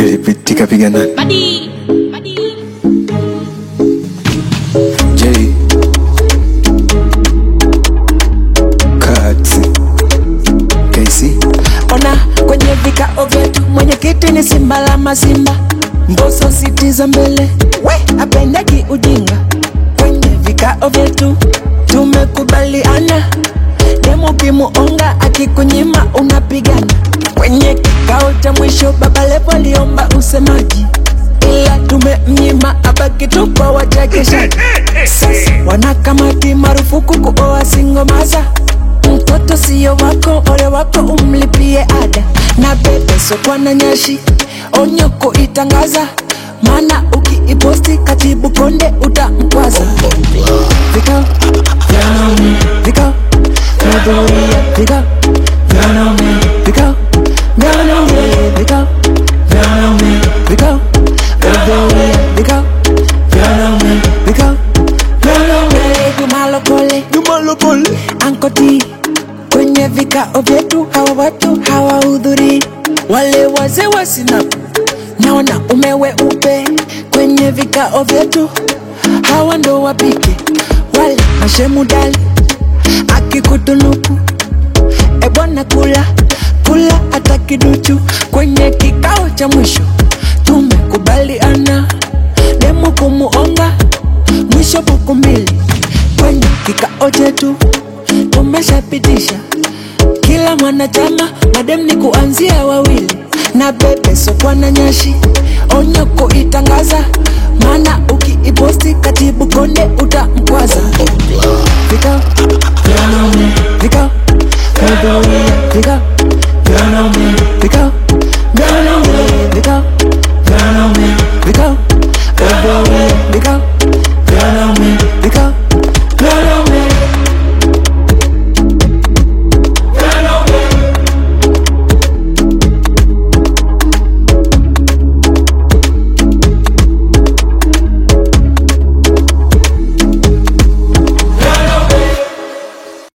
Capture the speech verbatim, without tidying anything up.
Ilipitika pigana Madi, Madi. J Cuts K C. Ona kwenye vikao vyetu mwenyekiti ni simba la mazimba, Mbosso siti za mbele, we apendeki ujinga. Kwenye vikao vyetu tumekubaliana, demu kimuonga akikunyima unapigana. Kwenye kikao cha mwisho Baba Levo aliomba usemaji, ila tumemnyima abaki tu kwa wachekeshaji. Sasa wanakamati marufuku kuoa singomaza, mtoto siyo wako, ole wako umlipie ada. Na bebe sokwa na nyashi, onyo kuitangaza, mana ukiiposti katibu konde utamkwaza. Vikao, vyanaume, vikao, vyaduria, vikao, vyanaume, vikao, vyanaume, vikao, vyanaume, vikao, vyaduria, vikao, vyanaume, vikao, vyanaume. Jumalokole, Jumalokole Ankoti, kwenye vikao vyetu hawa watu hawahudhuri. Wale wazee wa sinapu na wanaume weupe, kwenye vikao vyetu hawa ndo wapike. Wale mashemudali akikutunuku, ebwana kula kula hata kiduchu. Kwenye kikao cha mwisho tumekubaliana, demu kumuonga mwisho buku mbili. Kwenye kikao chetu tumeshapitisha, kila mwanachama madem ni kuanzia wawili. Na bebe sokwa na nyashi, onyo kuitangaza, mana ukiiposti katibu konde utamkwaza. Vikao, vyanaume, vikao, vyaduria, vikao, vyanaume,